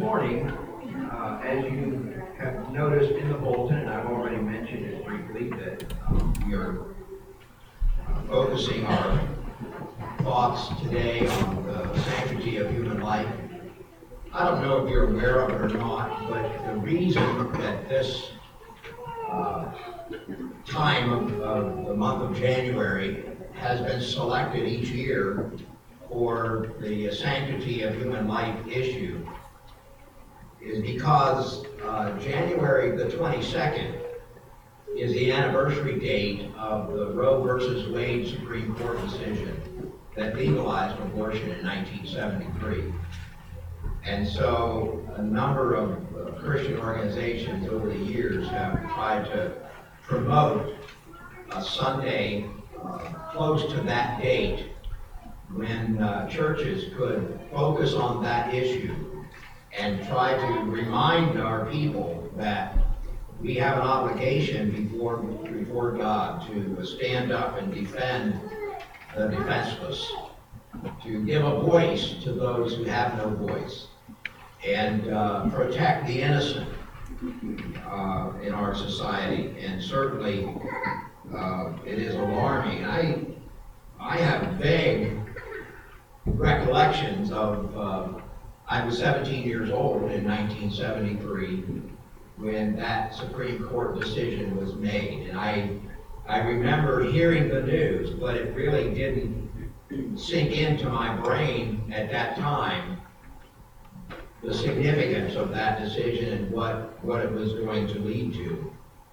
morning, as you have noticed in the bulletin, and I've already mentioned it briefly, that we are focusing our thoughts today on the sanctity of human life. I don't know if you're aware of it or not, but the reason that this time of the month of January has been selected each year for the sanctity of human life issue is because January the 22nd is the anniversary date of the Roe versus Wade Supreme Court decision that legalized abortion in 1973. And so a number of Christian organizations over the years have tried to promote a Sunday close to that date when churches could focus on that issue and try to remind our people that we have an obligation before God to stand up and defend the defenseless, to give a voice to those who have no voice, and protect the innocent in our society. And certainly it is alarming. I have vague recollections of I was 17 years old in 1973 when that Supreme Court decision was made, and I remember hearing the news, but it really didn't sink into my brain at that time the significance of that decision and what it was going to lead to.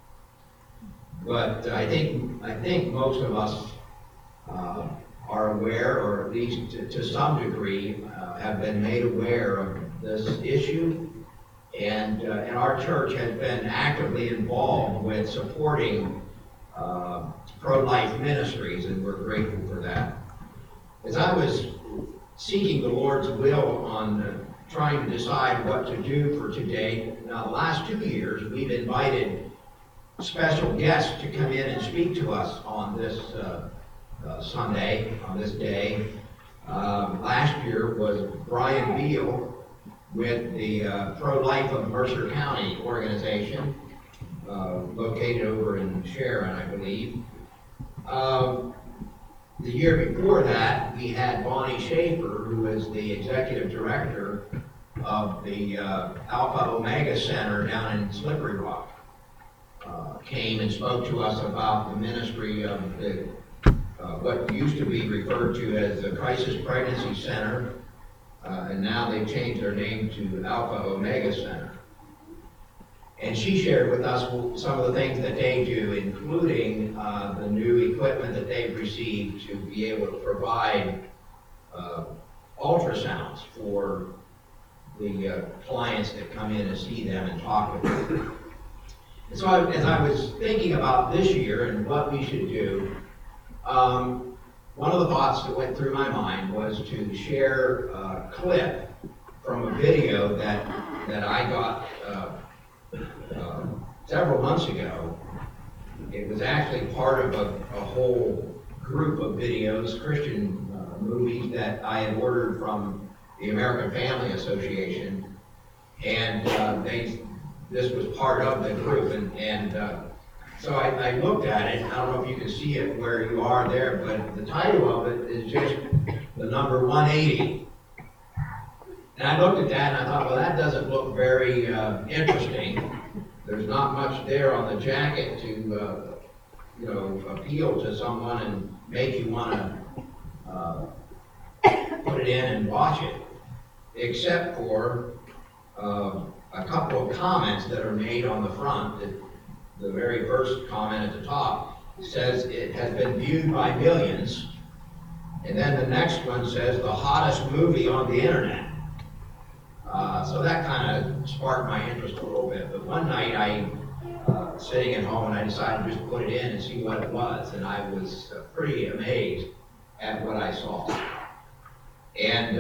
But I think most of us are aware, or at least to some degree, have been made aware of this issue, and our church has been actively involved with supporting pro-life ministries, and we're grateful for that. As I was seeking the Lord's will on trying to decide what to do for today, now the last 2 years we've invited special guests to come in and speak to us on this Sunday, on this day. Last year was Brian Beal with the Pro-Life of Mercer County organization, located over in Sharon, I believe. The year before that, we had Bonnie Schaefer, who is the executive director of the Alpha Omega Center down in Slippery Rock, came and spoke to us about the ministry of the what used to be referred to as the Crisis Pregnancy Center, and now they've changed their name to Alpha Omega Center. And she shared with us some of the things that they do, including the new equipment that they've received to be able to provide ultrasounds for the clients that come in and see them and talk with them. And so as I was thinking about this year and what we should do, one of the thoughts that went through my mind was to share a clip from a video that I got several months ago. It was actually part of a whole group of videos, Christian movies that I had ordered from the American Family Association, and this was part of the group, and so I looked at it. I don't know if you can see it where you are there, but the title of it is just the number 180. And I looked at that and I thought, well, that doesn't look very interesting. There's not much there on the jacket to, appeal to someone and make you want to put it in and watch it, except for a couple of comments that are made on the front. The very first comment at the top says it has been viewed by millions, and then the next one says the hottest movie on the internet. So that kind of sparked my interest a little bit. But one night I, sitting at home, and I decided to just put it in and see what it was, and I was pretty amazed at what I saw. And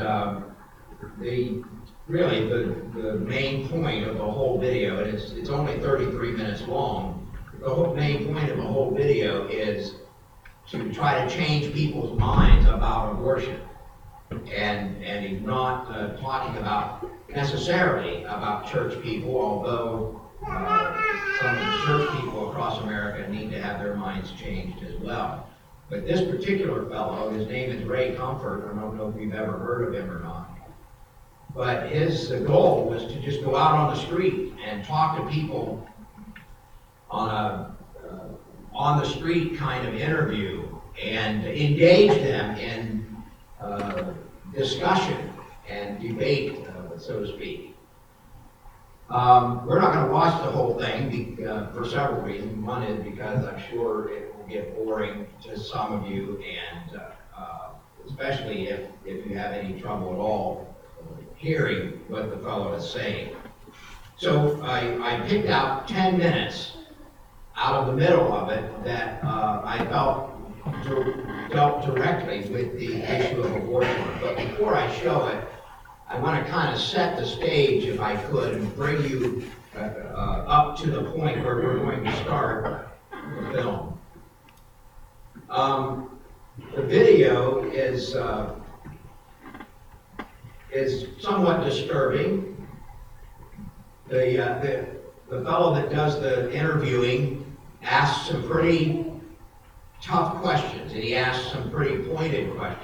the main point of the whole video, and it's only 33 minutes long, the whole main point of the whole video is to try to change people's minds about abortion. And he's not talking about necessarily about church people, although some of the church people across America need to have their minds changed as well. But this particular fellow, his name is Ray Comfort. I don't know if you've ever heard of him or not. But his goal was to just go out on the street and talk to people on a on the street kind of interview and engage them in discussion and debate, so to speak. We're not going to watch the whole thing for several reasons. One is because I'm sure it will get boring to some of you, and especially if you have any trouble at all hearing what the fellow is saying. So I picked out 10 minutes out of the middle of it that I felt dealt directly with the issue of abortion. But before I show it, I want to kind of set the stage, if I could, and bring you up to the point where we're going to start the film. The video is somewhat disturbing. The fellow that does the interviewing asks some pretty tough questions, and he asks some pretty pointed questions.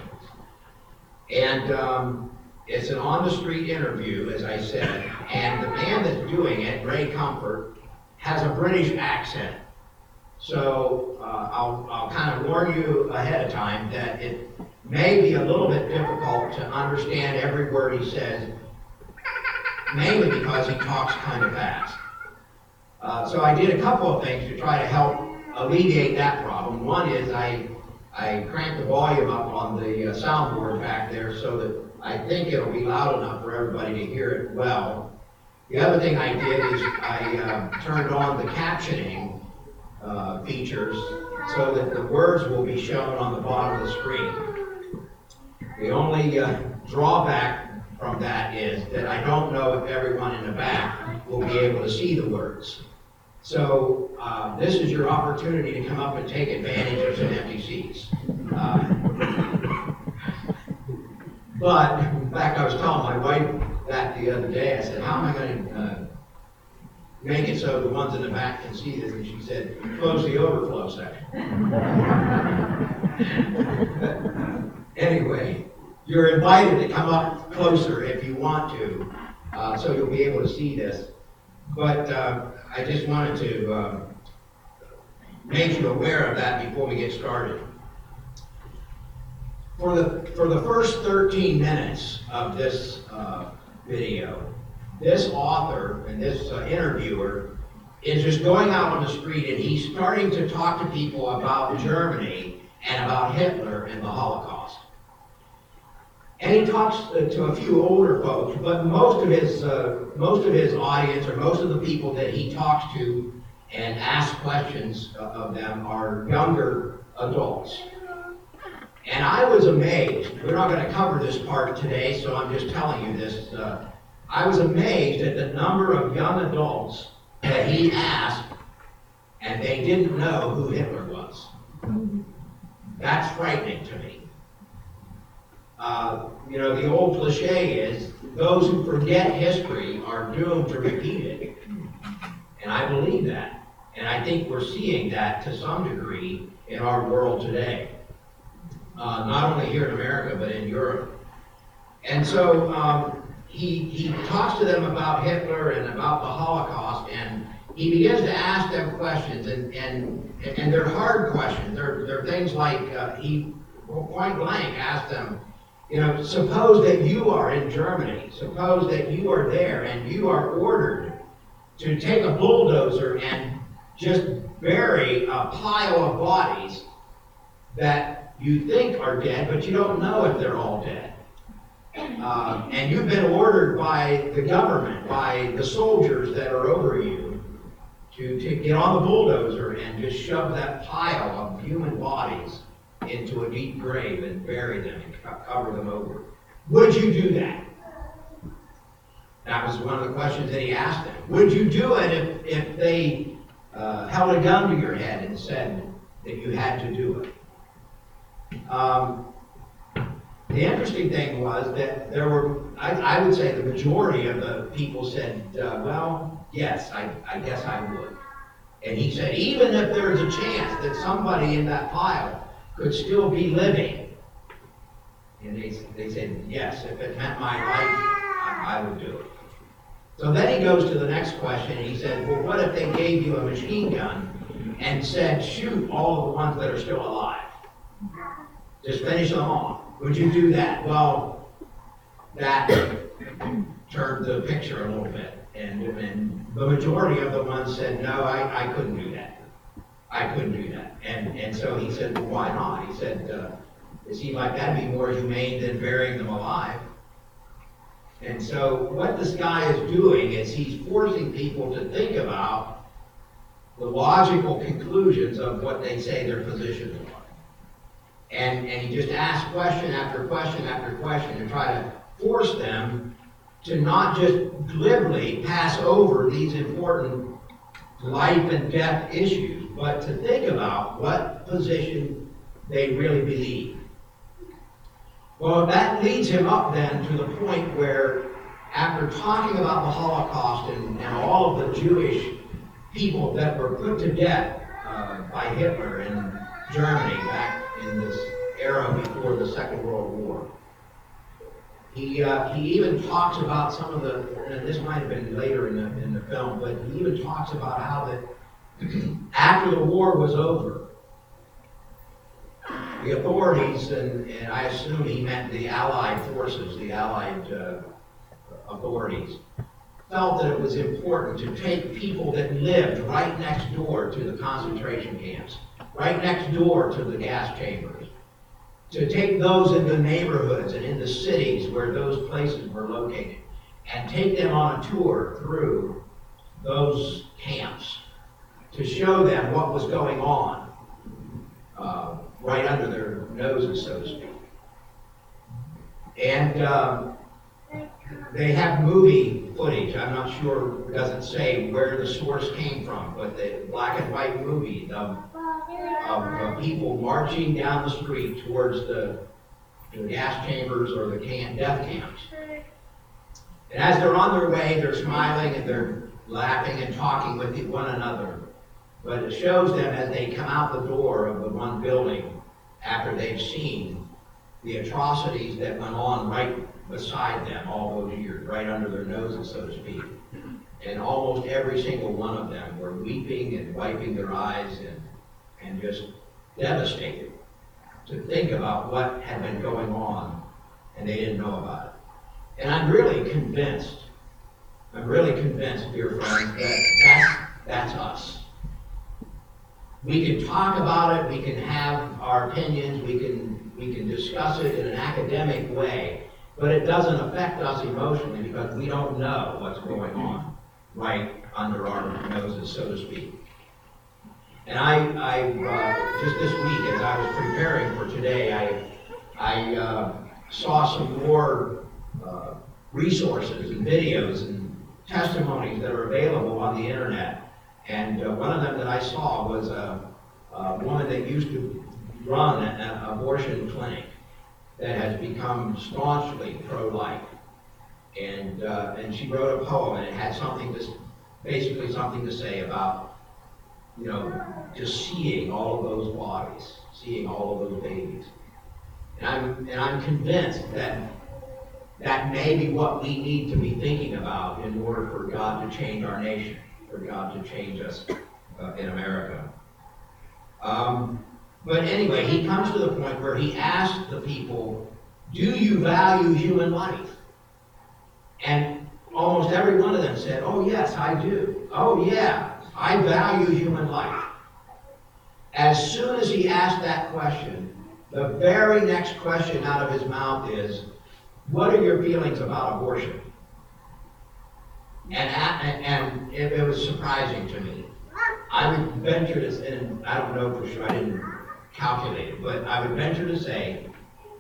And it's an on-the-street interview, as I said, and the man that's doing it, Ray Comfort, has a British accent. So I'll kind of warn you ahead of time that it may be a little bit difficult to understand every word he says, mainly because he talks kind of fast. So I did a couple of things to try to help alleviate that problem. One is I cranked the volume up on the soundboard back there so that I think it'll be loud enough for everybody to hear it well. The other thing I did is I turned on the captioning features so that the words will be shown on the bottom of the screen. The only drawback from that is that I don't know if everyone in the back will be able to see the words. So this is your opportunity to come up and take advantage of some empty seats. But, in fact, I was telling my wife that the other day. I said, how am I going to make it so the ones in the back can see this? And she said, close the overflow section. Anyway, you're invited to come up closer if you want to, so you'll be able to see this. But I just wanted to make you aware of that before we get started. For the first 13 minutes of this video, this author and this interviewer is just going out on the street, and he's starting to talk to people about Germany and about Hitler and the Holocaust. And he talks to a few older folks, but most of his audience, or most of the people that he talks to and asks questions of them, are younger adults. And I was amazed. We're not going to cover this part today, so I'm just telling you this. I was amazed at the number of young adults that he asked, and they didn't know who Hitler was. That's frightening to me. The old cliche is, those who forget history are doomed to repeat it. And I believe that. And I think we're seeing that to some degree in our world today. Not only here in America, but in Europe. And so he talks to them about Hitler and about the Holocaust, and he begins to ask them questions, and they're hard questions. They're things like, he point blank asked them, suppose that you are in Germany, suppose that you are there, and you are ordered to take a bulldozer and just bury a pile of bodies that you think are dead, but you don't know if they're all dead. And you've been ordered by the government, by the soldiers that are over you, to get on the bulldozer and just shove that pile of human bodies into a deep grave and bury them and cover them over. Would you do that? That was one of the questions that he asked them. Would you do it if they held a gun to your head and said that you had to do it? The interesting thing was that there were I would say the majority of the people said, well, yes, I guess I would. And he said, even if there's a chance that somebody in that pile could still be living, and they said, yes, if it meant my life, I would do it. So then he goes to the next question, and he said, well, what if they gave you a machine gun and said, shoot all of the ones that are still alive? Just finish them off. Would you do that? Well, that turned the picture a little bit. And the majority of the ones said, no, I couldn't do that. I couldn't do that. And so he said, well, why not? He said, it seemed like that'd be more humane than burying them alive. And so what this guy is doing is he's forcing people to think about the logical conclusions of what they say their positions are. And he just asks question after question after question to try to force them to not just glibly pass over these important life and death issues, but to think about what position they really believe. Well, that leads him up then to the point where, after talking about the Holocaust and all of the Jewish people that were put to death by Hitler in Germany back in this era before the Second World War, he even talks about some of the, and this might have been later in the film, but he even talks about how that after the war was over, the authorities, and I assume he meant the Allied forces, the Allied authorities, felt that it was important to take people that lived right next door to the concentration camps, right next door to the gas chambers, to take those in the neighborhoods and in the cities where those places were located, and take them on a tour through those camps to show them what was going on right under their noses, so to speak. And they have movie footage. I'm not sure, it doesn't say where the source came from, but the black and white movie of people marching down the street towards the gas chambers or the death camps. And as they're on their way, they're smiling and they're laughing and talking with one another. But it shows them as they come out the door of the one building after they've seen the atrocities that went on right beside them all those years, right under their noses, so to speak. And almost every single one of them were weeping and wiping their eyes and just devastated to think about what had been going on, and they didn't know about it. And I'm really convinced, dear friends, that that's us. We can talk about it, we can have our opinions, we can discuss it in an academic way, but it doesn't affect us emotionally because we don't know what's going on right under our noses, so to speak. And I just this week, as I was preparing for today, I saw some more resources and videos and testimonies that are available on the internet. And one of them that I saw was a woman that used to run an abortion clinic that has become staunchly pro-life. And she wrote a poem, and it had basically something to say about, just seeing all of those bodies, seeing all of those babies. And I'm convinced that may be what we need to be thinking about in order for God to change our nation, for God to change us in America. But anyway, he comes to the point where he asks the people, do you value human life? And almost every one of them said, oh yes, I do. Oh yeah, I value human life. As soon as he asked that question, the very next question out of his mouth is, what are your feelings about abortion? And it was surprising to me. I would venture to say, and I don't know for sure, I didn't calculate it, but I would venture to say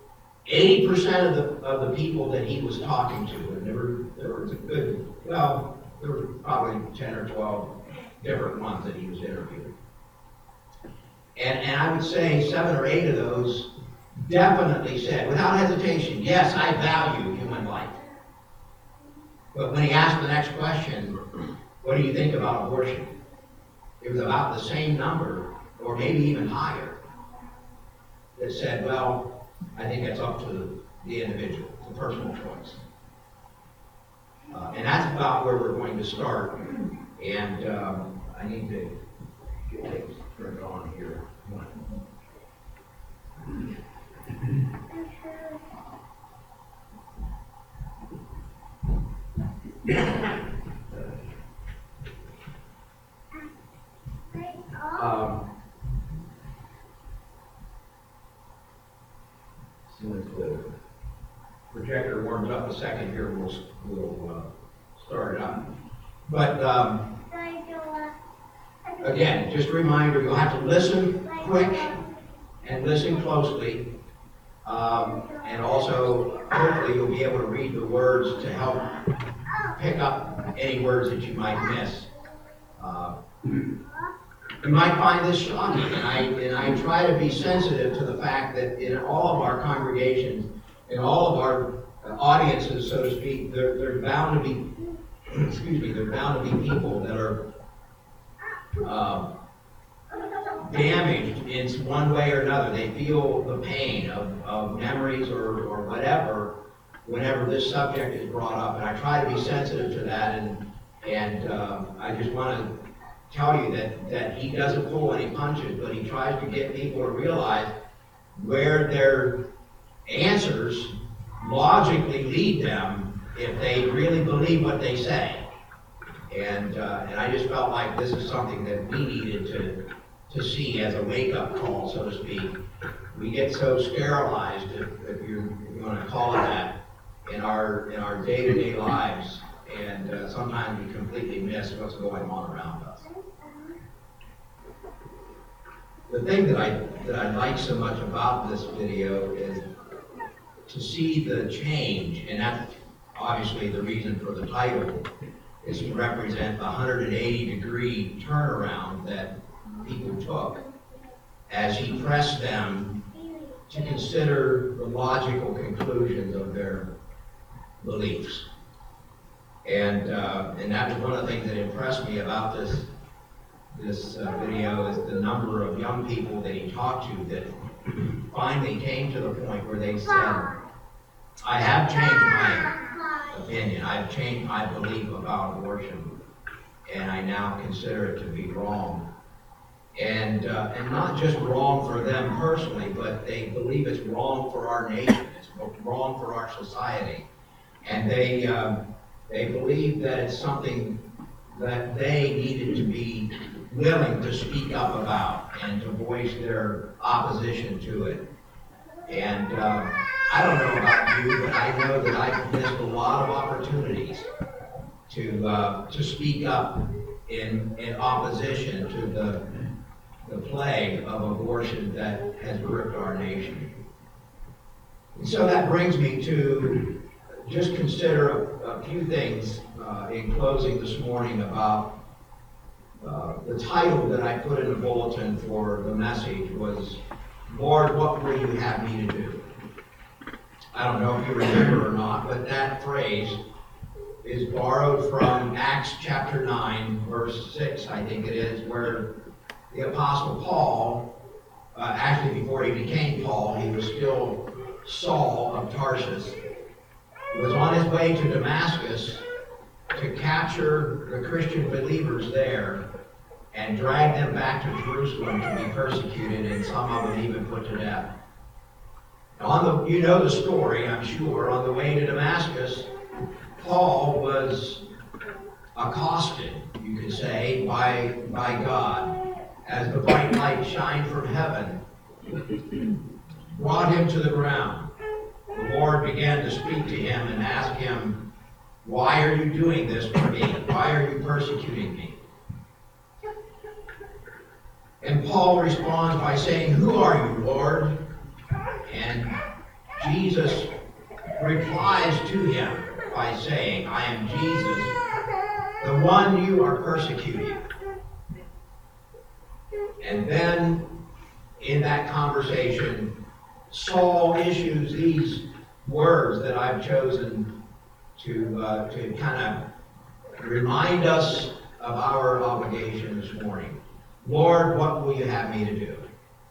80% of the people that he was talking to, and there was a good, well, there were probably 10 or 12 different ones that he was interviewing. And I would say 7 or 8 of those definitely said, without hesitation, yes, I value human life. But when he asked the next question, what do you think about abortion? It was about the same number, or maybe even higher, that said, well, I think it's up to the individual, the personal choice. And that's about where we're going to start. And I need to get things turned on here. As soon as the projector warms up a second here, we'll start it up. But again, just a reminder, you'll have to listen quick and listen closely. And also, hopefully, you'll be able to read the words to help pick up any words that you might miss. You might find this shocking, and I try to be sensitive to the fact that in all of our congregations, in all of our audiences, so to speak, there's bound to be, there's bound to be people that are damaged in one way or another. They feel the pain of memories or whatever whenever this subject is brought up, and I try to be sensitive to that, and I just want to tell you that he doesn't pull any punches, but he tries to get people to realize where their answers logically lead them if they really believe what they say. And I just felt like this is something that we needed to see as a wake-up call, so to speak. We get so sterilized, if you want to call it that, in our day-to-day lives, and sometimes we completely miss what's going on around us. The thing that I like so much about this video is to see the change, and that's obviously the reason for the title, is to represent the 180-degree turnaround that people took as he pressed them to consider the logical conclusions of their beliefs. And that was one of the things that impressed me about this video, is the number of young people that he talked to that finally came to the point where they said, I have changed my opinion, I've changed my belief about abortion, and I now consider it to be wrong. And not just wrong for them personally, but they believe it's wrong for our nation, it's wrong for our society. And they believe that it's something that they needed to be willing to speak up about and to voice their opposition to it. And I don't know about you, but I know that I've missed a lot of opportunities to speak up in opposition to the plague of abortion that has gripped our nation. And so that brings me to just consider a few things in closing this morning about the title that I put in the bulletin for the message was, Lord, what will you have me to do? I don't know if you remember or not, but that phrase is borrowed from Acts chapter 9, verse 6, I think it is, where the Apostle Paul, actually before he became Paul, he was still Saul of Tarsus, was on his way to Damascus to capture the Christian believers there and drag them back to Jerusalem to be persecuted, and some of them even put to death. Now, you know the story, I'm sure. On the way to Damascus, Paul was accosted, you could say, by God as the bright light shined from heaven, brought him to the ground. The Lord began to speak to him and ask him, why are you doing this for me? Why are you persecuting me? And Paul responds by saying, who are you, Lord? And Jesus replies to him by saying, I am Jesus, the one you are persecuting. And then, in that conversation, Saul issues these words that I've chosen to kind of remind us of our obligation this morning. Lord, what will you have me to do?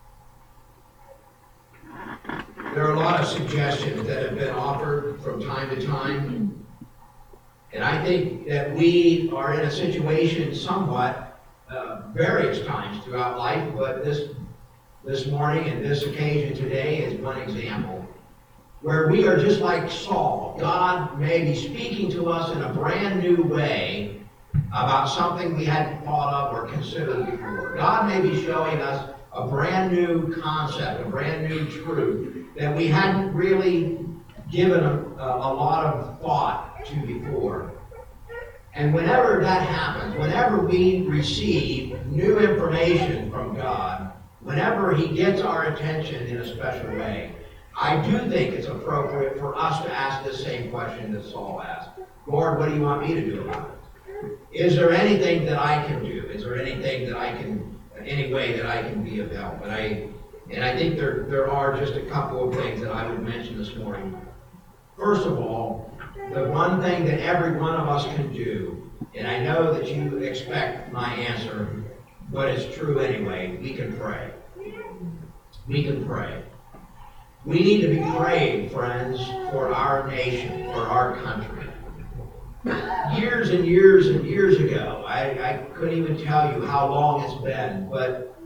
There are a lot of suggestions that have been offered from time to time. And I think that we are in a situation somewhat, various times throughout life, but this morning and this occasion today is one example, where we are just like Saul. God may be speaking to us in a brand new way about something we hadn't thought of or considered before. God may be showing us a brand new concept, a brand new truth that we hadn't really given a lot of thought to before. And whenever that happens, whenever we receive new information from God, whenever He gets our attention in a special way, I do think it's appropriate for us to ask the same question that Saul asked. Lord, what do you want me to do about it? Is there anything that I can do? Is there anything that I can, any way that I can be of help? And I think there are just a couple of things that I would mention this morning. First of all, the one thing that every one of us can do, and I know that you expect my answer, but it's true anyway, we can pray. We can pray. We need to be praying, friends, for our nation, for our country. Years and years and years ago, I couldn't even tell you how long it's been, but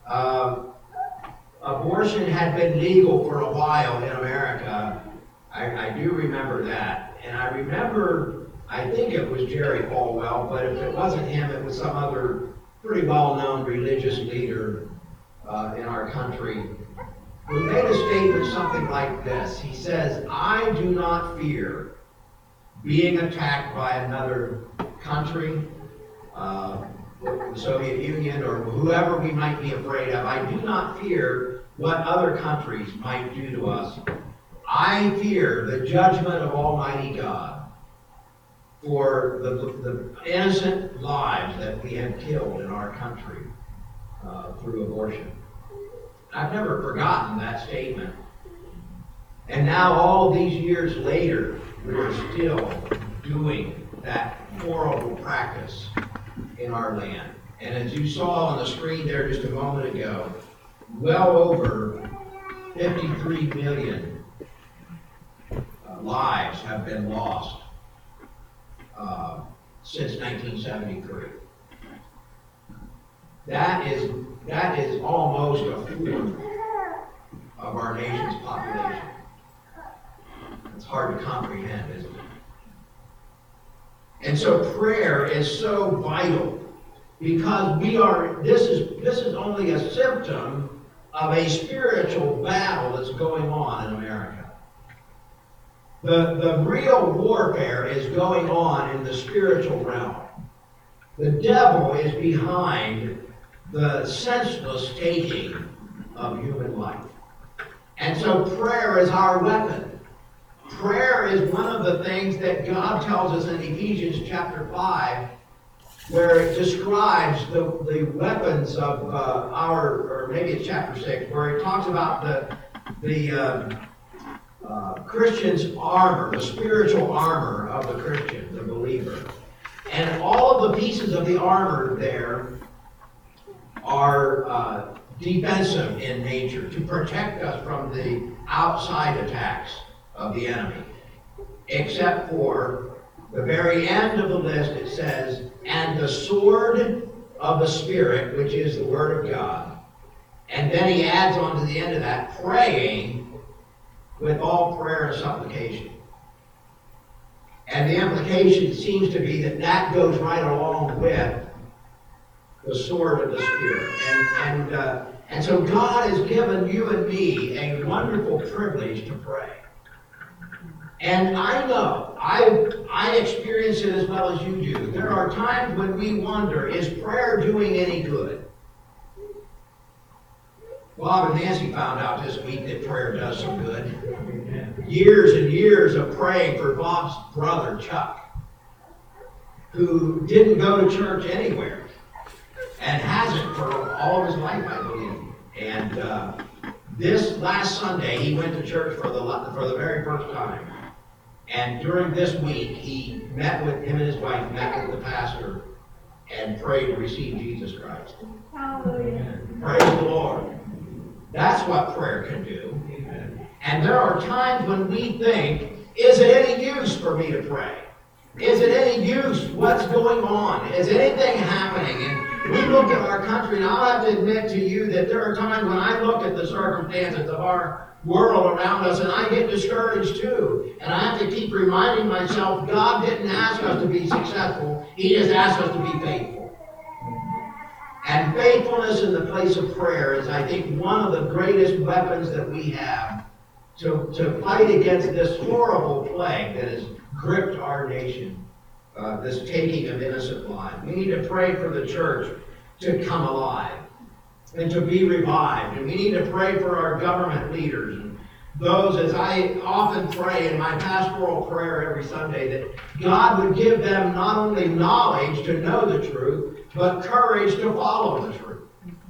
abortion had been legal for a while in America. I do remember that. And I remember, I think it was Jerry Falwell, but if it wasn't him, it was some other pretty well-known religious leader in our country who made a statement something like this. He says, I do not fear being attacked by another country, the Soviet Union, or whoever we might be afraid of. I do not fear what other countries might do to us. I fear the judgment of Almighty God for the innocent lives that we have killed in our country through abortion. I've never forgotten that statement. And now, all these years later, we're still doing that horrible practice in our land. And as you saw on the screen there just a moment ago, well over 53 million lives have been lost since 1973. That is almost a fourth of our nation's population. It's hard to comprehend, isn't it? And so prayer is so vital because this is only a symptom of a spiritual battle that's going on in America. The real warfare is going on in the spiritual realm. The devil is behind the senseless taking of human life. And so prayer is our weapon. Prayer is one of the things that God tells us in Ephesians chapter 5, where it describes the weapons of or maybe it's chapter 6, where it talks about the Christian's armor, the spiritual armor of the Christian, the believer. And all of the pieces of the armor there are defensive in nature to protect us from the outside attacks of the enemy. Except for the very end of the list, it says, and the sword of the Spirit, which is the Word of God. And then he adds on to the end of that, praying with all prayer and supplication. And the implication seems to be that goes right along with the sword of the Spirit. And so God has given you and me a wonderful privilege to pray. And I know, I experience it as well as you do. There are times when we wonder, is prayer doing any good? Bob and Nancy found out this week that prayer does some good. Years and years of praying for Bob's brother, Chuck, who didn't go to church anywhere and hasn't for all of his life, I believe. And this last Sunday, he went to church for the very first time. And during this week, him and his wife met with the pastor and prayed to receive Jesus Christ. Hallelujah. Praise the Lord. That's what prayer can do. And there are times when we think, is it any use for me to pray? Is it any use? What's going on? Is anything happening? And we look at our country, and I'll have to admit to you that there are times when I look at the circumstances of our world around us, and I get discouraged too. And I have to keep reminding myself, God didn't ask us to be successful. He just asked us to be faithful. And faithfulness in the place of prayer is, I think, one of the greatest weapons that we have to fight against this horrible plague that has gripped our nation, this taking of innocent lives. We need to pray for the church to come alive and to be revived. And we need to pray for our government leaders and those, as I often pray in my pastoral prayer every Sunday, that God would give them not only knowledge to know the truth, but courage to follow the truth.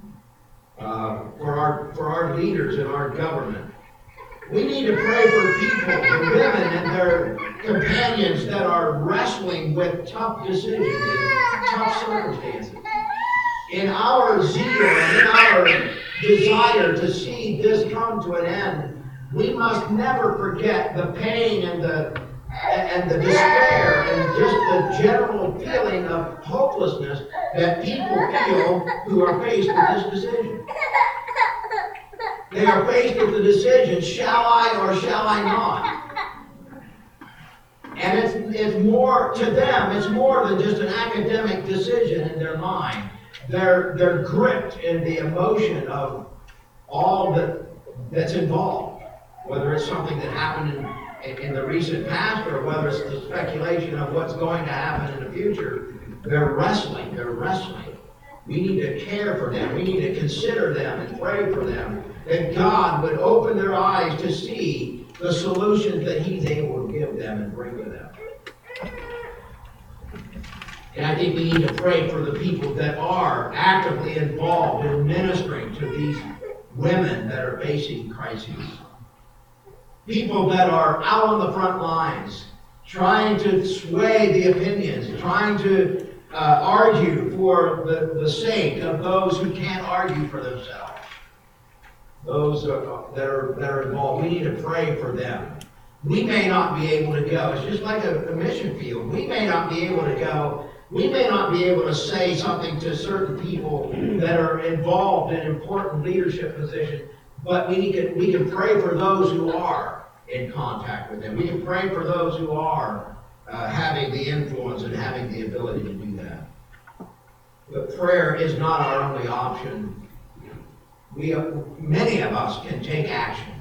For our leaders in our government. We need to pray for people, the women and their companions that are wrestling with tough decisions and tough circumstances. In our zeal and in our desire to see this come to an end, we must never forget the pain and the despair and just the general feeling of hopelessness that people feel who are faced with this decision. They are faced with the decision, shall I or shall I not? And it's more, to them, it's more than just an academic decision in their mind. They're gripped in the emotion of all that's involved. Whether it's something that happened in the recent past or whether it's the speculation of what's going to happen in the future, they're wrestling. We need to care for them. We need to consider them and pray for them, that God would open their eyes to see the solutions that He's able to give them and bring to them. And I think we need to pray for the people that are actively involved in ministering to these women that are facing crises. People that are out on the front lines, trying to sway the opinions, trying to argue for the sake of those who can't argue for themselves. Those that are involved, we need to pray for them. We may not be able to go. It's just like a mission field. We may not be able to go. We may not be able to say something to certain people that are involved in important leadership positions, but we can pray for those who are in contact with them. We can pray for those who are having the influence and having the ability to do that. But prayer is not our only option. Many of us can take action.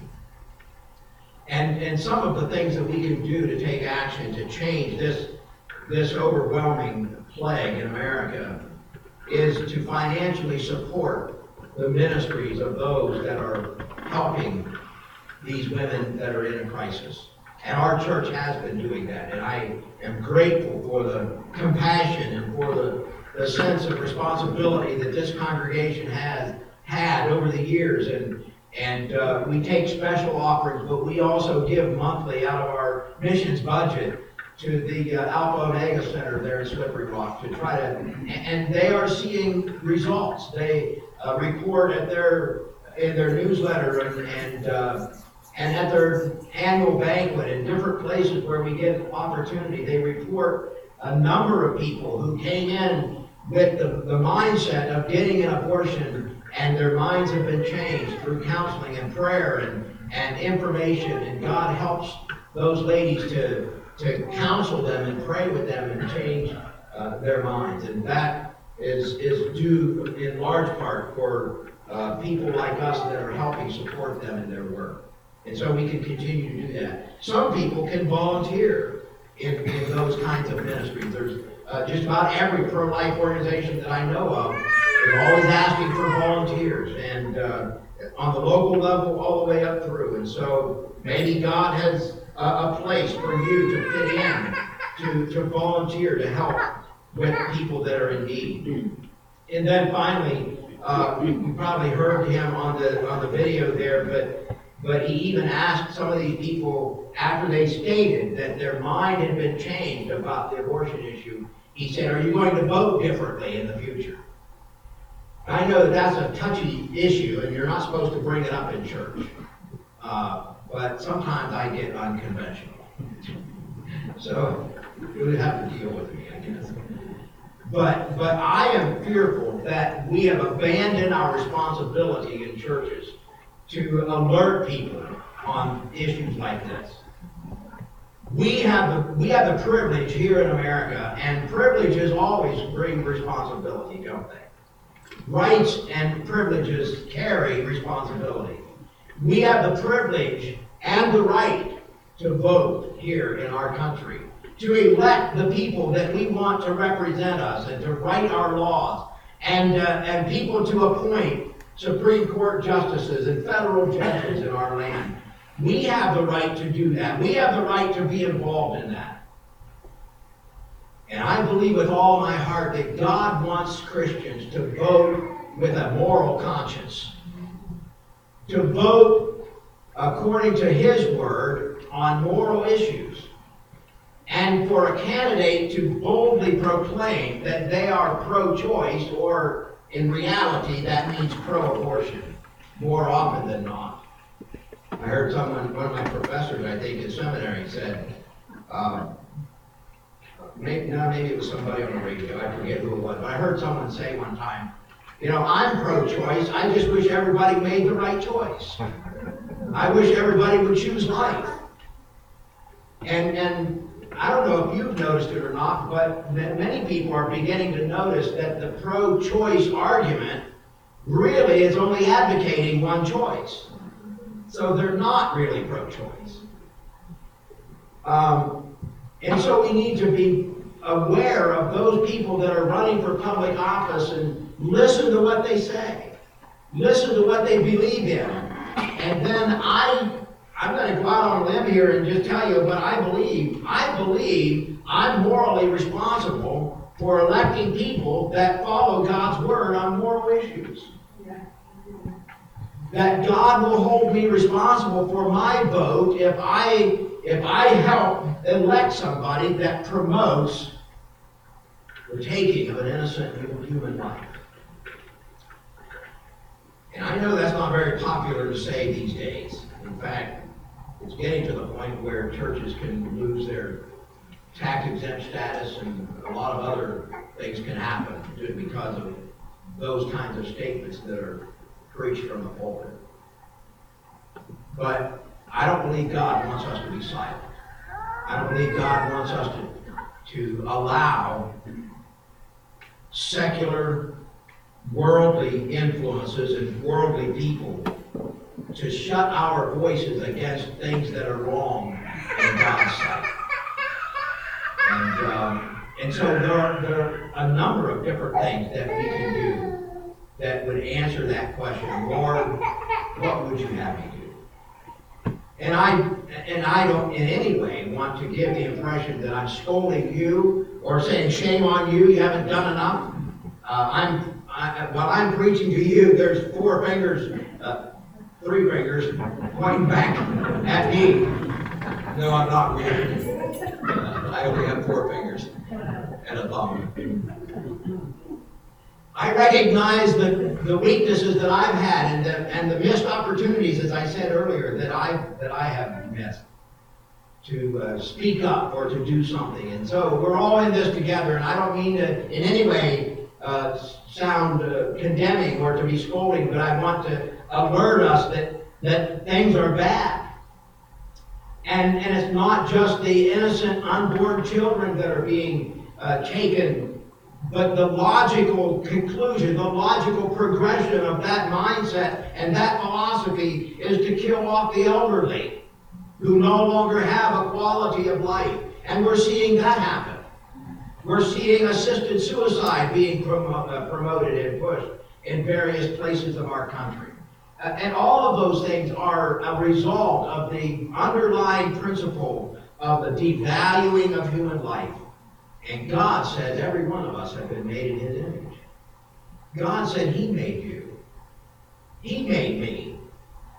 And some of the things that we can do to take action to change this overwhelming plague in America is to financially support the ministries of those that are helping these women that are in a crisis. And our church has been doing that. And I am grateful for the compassion and for the sense of responsibility that this congregation has had over the years. And we take special offerings, but we also give monthly out of our missions budget to the Alpha Omega Center there in Slippery Rock to try to, and they are seeing results. They report in their newsletter and at their annual banquet in different places where we get opportunity. They report a number of people who came in with the mindset of getting an abortion, and their minds have been changed through counseling and prayer and information, and God helps those ladies to counsel them and pray with them and change their minds. And that is due in large part for people like us that are helping support them in their work. And so we can continue to do that. Some people can volunteer in those kinds of ministries. There's just about every pro-life organization that I know of is always asking for volunteers, and on the local level all the way up through. And so maybe God has a place for you to fit in, to volunteer, to help with people that are in need. And then finally, you probably heard him on the video there, but But he even asked some of these people, after they stated that their mind had been changed about the abortion issue, he said, are you going to vote differently in the future? I know that that's a touchy issue, and you're not supposed to bring it up in church. But sometimes I get unconventional. So you would have to deal with me, I guess. But I am fearful that we have abandoned our responsibility in churches to alert people on issues like this. We have the privilege here in America, and privileges always bring responsibility, don't they? Rights and privileges carry responsibility. We have the privilege and the right to vote here in our country, to elect the people that we want to represent us and to write our laws, and people to appoint Supreme Court justices and federal judges in our land. We have the right to do that. We have the right to be involved in that. And I believe with all my heart that God wants Christians to vote with a moral conscience, to vote according to His Word on moral issues, and for a candidate to boldly proclaim that they are pro-choice, or in reality that means pro-abortion, more often than not. I heard someone, one of my professors, I think in seminary, said, maybe it was somebody on the radio, I forget who it was, but I heard someone say one time, you know, I'm pro-choice, I just wish everybody made the right choice. I wish everybody would choose life. And I don't know if you've noticed it or not, but many people are beginning to notice that the pro-choice argument really is only advocating one choice. So they're not really pro-choice. And so we need to be aware of those people that are running for public office and listen to what they say. Listen to what they believe in. And then I'm going to go out on a limb here and just tell you what I believe. I believe I'm morally responsible for electing people that follow God's Word on moral issues. That God will hold me responsible for my vote if I help elect somebody that promotes the taking of an innocent human life. And I know that's not very popular to say these days. In fact, it's getting to the point where churches can lose their tax-exempt status, and a lot of other things can happen just because of those kinds of statements that are preached from the pulpit. But I don't believe God wants us to be silent. I don't believe God wants us to allow secular, worldly influences and worldly people to shut our voices against things that are wrong in God's sight. And so there are a number of different things that we can do that would answer that question. Lord, what would you have me do? And I don't in any way want to give the impression that I'm scolding you or saying shame on you, you haven't done enough. While I'm preaching to you, there's three fingers pointing back at me. No, I'm not really. I only have 4 fingers and a thumb. I recognize the weaknesses that I've had and the missed opportunities, as I said earlier, that I have missed to speak up or to do something. And so we're all in this together, and I don't mean to in any way sound condemning or to be scolding, but I want to alert us that things are bad. And it's not just the innocent unborn children that are being taken, but the logical conclusion, the logical progression of that mindset and that philosophy is to kill off the elderly who no longer have a quality of life. And we're seeing that happen. We're seeing assisted suicide being promoted and pushed in various places of our country. And all of those things are a result of the underlying principle of the devaluing of human life. And God says every one of us have been made in His image. God said He made you. He made me.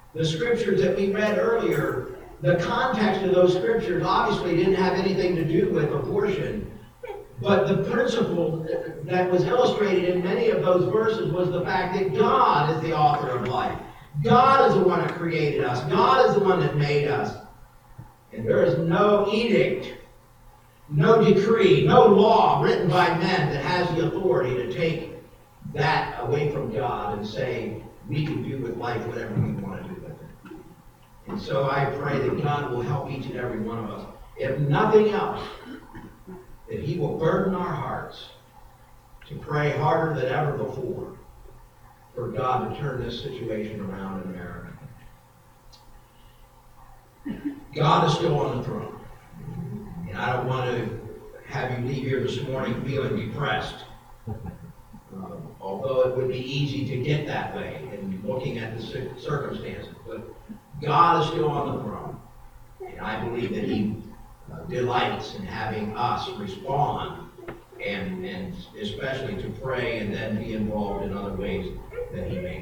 The scriptures that we read earlier, the context of those scriptures obviously didn't have anything to do with abortion. But the principle that was illustrated in many of those verses was the fact that God is the author of life. God is the one that created us. God is the one that made us. And there is no edict, no decree, no law written by men that has the authority to take that away from God and say, we can do with life whatever we want to do with it. And so I pray that God will help each and every one of us. If nothing else, that He will burden our hearts to pray harder than ever before for God to turn this situation around in America. God is still on the throne. And I don't want to have you leave here this morning feeling depressed. Although it would be easy to get that way in looking at the circumstances. But God is still on the throne. And I believe that He delights in having us respond and especially to pray and then be involved in other ways that He may